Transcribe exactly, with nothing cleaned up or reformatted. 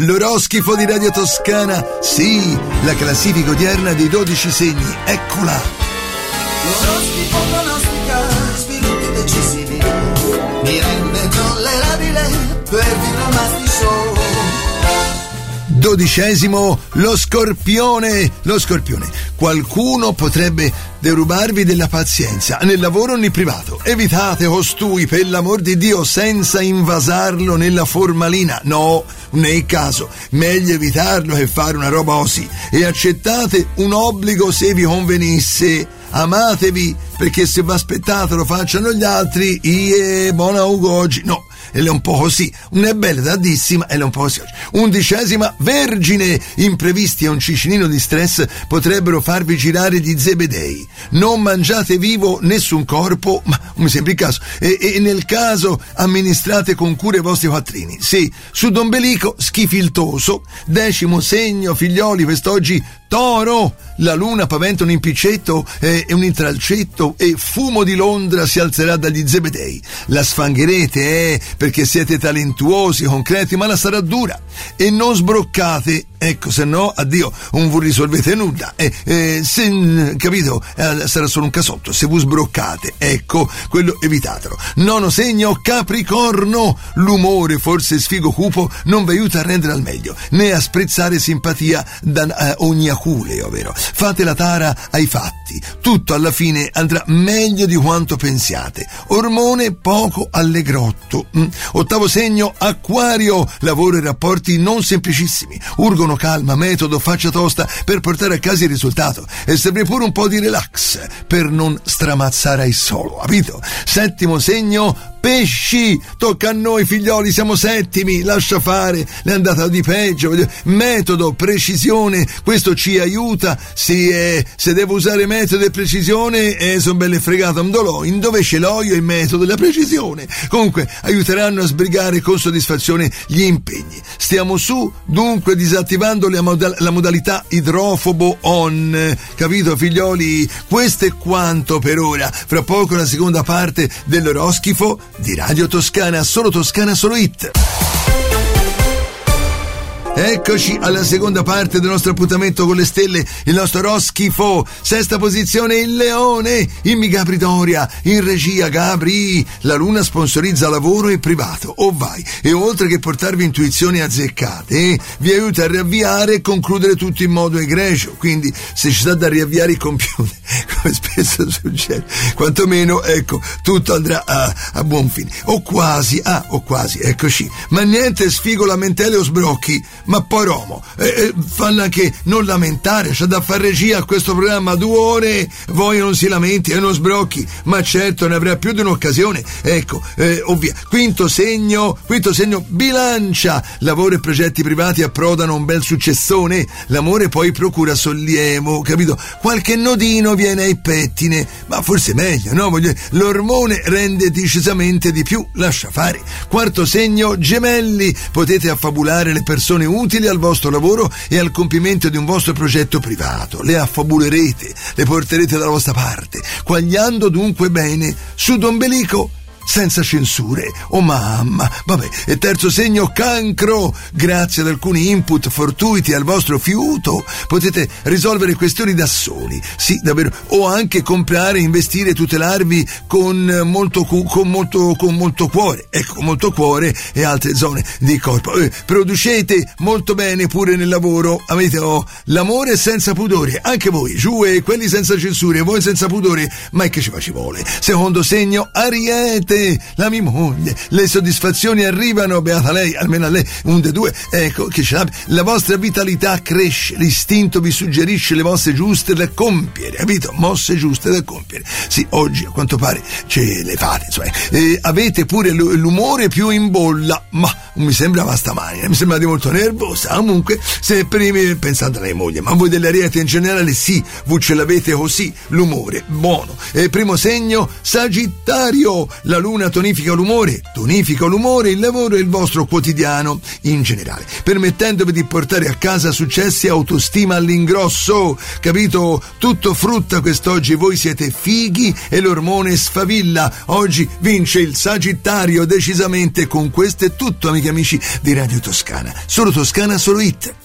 l'oroscifo di Radio Toscana, sì, la classifica odierna dei dodici segni, eccola. L'oroscifo pronostica sviluppi decisivi, mi rende tollerabile per Dinamasti Show. Dodicesimo, lo scorpione. Lo scorpione. Qualcuno potrebbe derubarvi della pazienza nel lavoro o nel privato. Evitate costui, per l'amor di Dio, senza invasarlo nella formalina. No, non è il caso. Meglio evitarlo che fare una roba così. E accettate un obbligo se vi convenisse. Amatevi, perché se vi aspettate lo facciano gli altri, ie, buona Ugo oggi. No. E è un po' così, non è bella tantissima e è un po' così. Undicesima, Vergine, imprevisti e un cicinino di stress potrebbero farvi girare di zebedei. Non mangiate vivo nessun corpo, ma mi sembra il caso, e, e nel caso amministrate con cura i vostri quattrini. Sì, sudombelico schifiltoso. Decimo segno, figlioli, quest'oggi Toro, la luna paventa un impicetto e eh, un intralcetto e fumo di Londra si alzerà dagli zebedei. La sfangherete, eh, perché siete talentuosi, concreti, ma la sarà dura. E non sbroccate, ecco, se no, addio, non vi risolvete nulla. Eh, eh, se, capito, eh, sarà solo un casotto. Se vi sbroccate, ecco, quello evitatelo. Nono segno, Capricorno, l'umore, forse sfigo cupo, non vi aiuta a rendere al meglio, né a sprezzare simpatia da eh, ogni aculeo, vero? Fate la tara ai fatti, tutto alla fine andrà meglio di quanto pensiate. Ormone poco allegrotto. Mm. Ottavo segno, Acquario, lavoro e rapporti non semplicissimi, urgono calma, metodo, faccia tosta per portare a casa il risultato e serve pure un po' di relax per non stramazzare il solo, capito? Settimo segno, Pesci, tocca a noi figlioli, siamo settimi, lascia fare, è andata di peggio. Metodo, precisione, questo ci aiuta. Sì, eh, se devo usare metodo e precisione, eh, sono belle fregate, un dolò. In dove ce l'ho io il metodo e la precisione? Comunque, aiuteranno a sbrigare con soddisfazione gli impegni. Stiamo su, dunque, disattivando la, moda- la modalità idrofobo on. Capito, figlioli? Questo è quanto per ora. Fra poco la seconda parte dell'oroscifo di Radio Toscana, solo Toscana, solo hit. Eccoci alla seconda parte del nostro appuntamento con le stelle, il nostro oroscifo. Sesta posizione, il Leone. In Gabri Doria, in regia Gabri. La luna sponsorizza lavoro e privato. Oh vai! E oltre che portarvi intuizioni azzeccate, eh, vi aiuta a riavviare e concludere tutto in modo egregio. Quindi se ci sta da riavviare il computer, come spesso succede, quantomeno, ecco, tutto andrà a, a buon fine. O quasi, ah, o quasi, eccoci. Ma niente sfigo, lamentele o sbrocchi. Ma poi Romo, eh, eh, fanno anche non lamentare, c'è da fare regia a questo programma due ore, voi non si lamenti e non sbrocchi, ma certo ne avrà più di un'occasione, ecco, eh, ovvia. Quinto segno, quinto segno, Bilancia, lavoro e progetti privati approdano un bel successone, l'amore poi procura sollievo, capito? Qualche nodino viene ai pettine, ma forse meglio, no? Voglio, l'ormone rende decisamente di più, lascia fare. Quarto segno, Gemelli, potete affabulare le persone utili al vostro lavoro e al compimento di un vostro progetto privato. Le affabulerete, le porterete dalla vostra parte, quagliando dunque bene. Sudombelico, senza censure. Oh mamma, vabbè. E terzo segno, Cancro, grazie ad alcuni input fortuiti al vostro fiuto potete risolvere questioni da soli, sì, davvero, o anche comprare, investire, tutelarvi con molto cu- con molto con molto cuore, ecco, molto cuore e altre zone di corpo. Eh, producete molto bene pure nel lavoro, avete oh, l'amore senza pudore, anche voi, giù, e quelli senza censure, voi senza pudore, ma che ci fa ci vuole. Secondo segno, Ariete, la mia moglie, le soddisfazioni arrivano, beata lei, almeno a lei, un dei due, ecco, che ce l'abbia. La vostra vitalità cresce, l'istinto vi suggerisce le mosse giuste da compiere, capito? Mosse giuste da compiere. Sì, oggi a quanto pare ce le fate, cioè, eh, avete pure l'umore più in bolla, ma mi sembrava stamani, mi sembrate molto nervosa. Comunque, se prima pensate alla moglie, ma voi delle Ariete in generale, sì, voi ce l'avete così, l'umore buono. E primo segno, Sagittario, la Luna tonifica l'umore, tonifica l'umore, il lavoro e il vostro quotidiano in generale, permettendovi di portare a casa successi e autostima all'ingrosso, capito? Tutto frutta quest'oggi, voi siete fighi e l'ormone sfavilla. Oggi vince il Sagittario, decisamente. Con questo è tutto, amiche e amici di Radio Toscana. Solo Toscana, solo hit.